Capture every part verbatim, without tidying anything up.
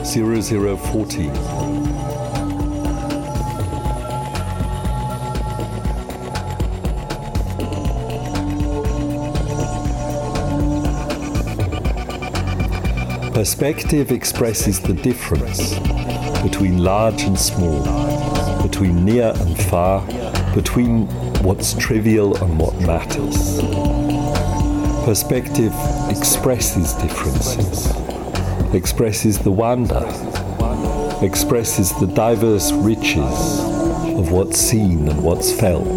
zero zero fourteen. Perspective expresses the difference between large and small, between near and far, between what's trivial and what matters. Perspective expresses differences, expresses the wonder, expresses the diverse riches of what's seen and what's felt.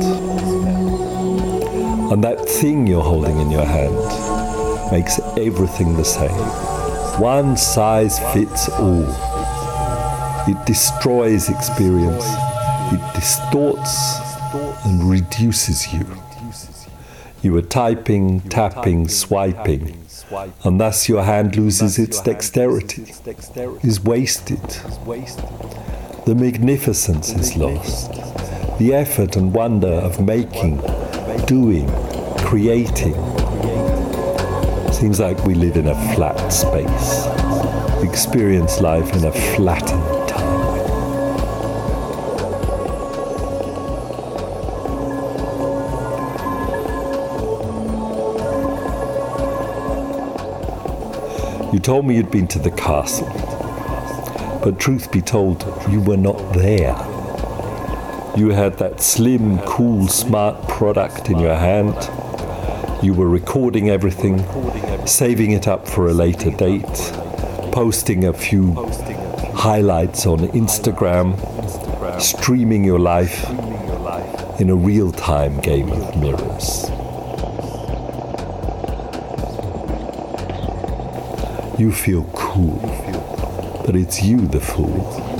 And that thing you're holding in your hand makes everything the same. One size fits all. It destroys experience. It distorts and reduces you. You are typing, tapping, swiping, and thus your hand loses its dexterity, is wasted. The magnificence is lost. The effort and wonder of making, doing, creating. Seems like we live in a flat space, experience life in a flattened time. You told me you'd been to the castle, but truth be told, you were not there. You had that slim, cool, smart product in your hand. You were recording everything, saving it up for a later date, posting a few highlights on Instagram, streaming your life in a real-time game of mirrors. You feel cool, but it's you the fool.